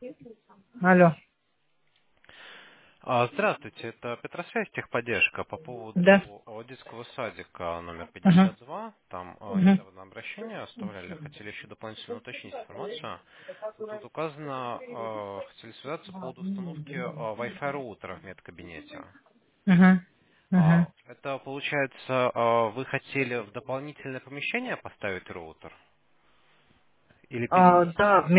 Алло. Здравствуйте, это Петросвязь, техподдержка по Да. поводу детского садика номер Ага. 52. Там Угу. недавно обращение оставляли, хотели еще дополнительно уточнить информацию. Вот тут указано, хотели связаться по поводу установки Wi-Fi роутера в медкабинете. Угу. Угу. Это получается, вы хотели в дополнительное помещение поставить роутер или Да, перенести?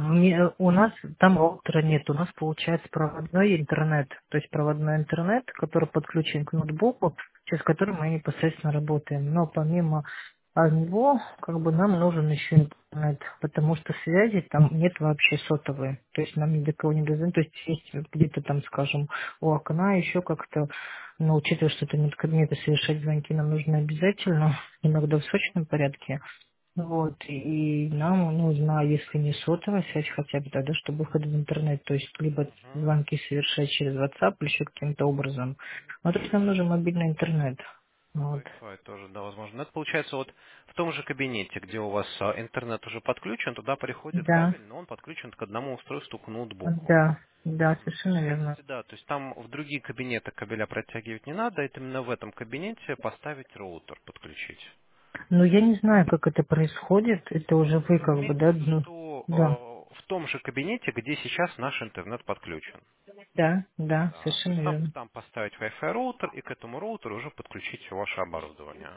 у нас там роутера нет, у нас получается проводной интернет, то есть проводной интернет, который подключен к ноутбуку, через который мы непосредственно работаем. Но помимо него, как бы нам нужен еще интернет, потому что связи там нет вообще сотовой, то есть нам ни до кого не дозвонить, то есть есть где-то там, скажем, у окна еще как-то, но учитывая, что это медкабинеты, совершать звонки нам нужно обязательно, иногда в срочном порядке. Вот, и нам нужна, если не сотовая связь хотя бы, тогда, чтобы выход в интернет, то есть либо Мгм. звонки совершать через WhatsApp или еще каким-то образом. Ну, то есть нам нужен мобильный интернет. Вот. Wi-Fi тоже, да, возможно. Но это получается вот в том же кабинете, где у вас интернет уже подключен, туда приходит Да, кабель, но он подключен к одному устройству, к ноутбуку. да, да, То есть совершенно верно. хотите, да, то есть там в другие кабинеты кабеля протягивать не надо, это именно в этом кабинете поставить роутер, подключить. Но я не знаю, как это происходит, это уже вы Ну, как бы, имеется в да, виду, ну, что да, в том же кабинете, где сейчас наш интернет подключен. да, да, Да, то совершенно есть верно. там поставить Wi-Fi роутер и к этому роутеру уже подключить ваше оборудование.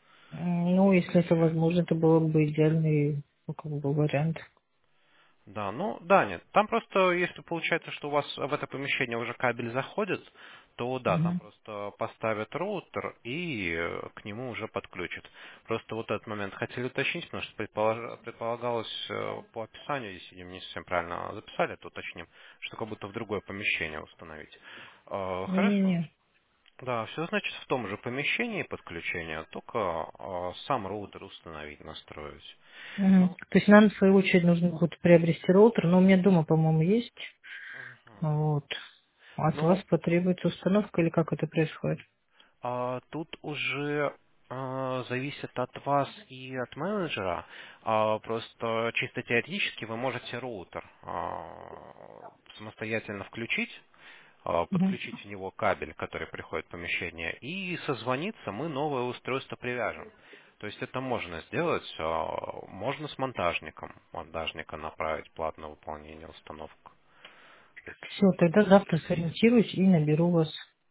Ну, если это возможно, это было бы идеальный, ну, как бы, вариант. Да, ну да, нет. Там просто, если получается, что у вас в это помещение уже кабель заходит, то да, там Мгм. просто поставят роутер и к нему уже подключат. Просто вот этот момент хотели уточнить, потому что предполагалось по описанию, если не совсем правильно записали, то уточним, что как будто в другое помещение установить. Хорошо. Не-не-не. Да, все значит в том же помещении подключения, только сам роутер установить, настроить. Мгм. Ну, То есть нам, в свою очередь, нужно будет приобрести роутер, но у меня дома, по-моему, есть. мгм. Вот. От вас Ну, потребуется установка или как это происходит? Тут уже зависит от вас и от менеджера. Просто чисто теоретически вы можете роутер самостоятельно включить, Мгм. подключить в него кабель, который приходит в помещение, и созвониться, мы новое устройство привяжем. То есть это можно сделать, можно с монтажником, монтажника направить платное выполнение установок. Все, тогда завтра сориентируюсь и наберу вас.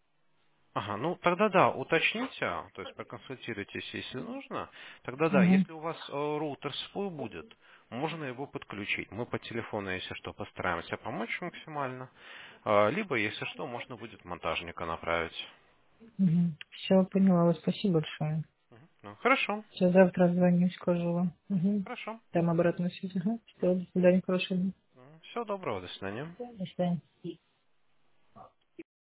Ага, ну тогда да, уточните, то есть проконсультируйтесь, если нужно. Тогда да, Мгм. если у вас роутер свой будет, можно его подключить. Мы по телефону, если что, постараемся помочь максимально. Либо, если что, можно будет монтажника направить. Мгм. Все, поняла вас. Спасибо большое. Ну, хорошо, Все, завтра звоню, скажу вам. Мгм. хорошо. Дам обратную связь. Ага. Все, до свидания, хорошего дня. Всего доброго, до свидания. До свидания.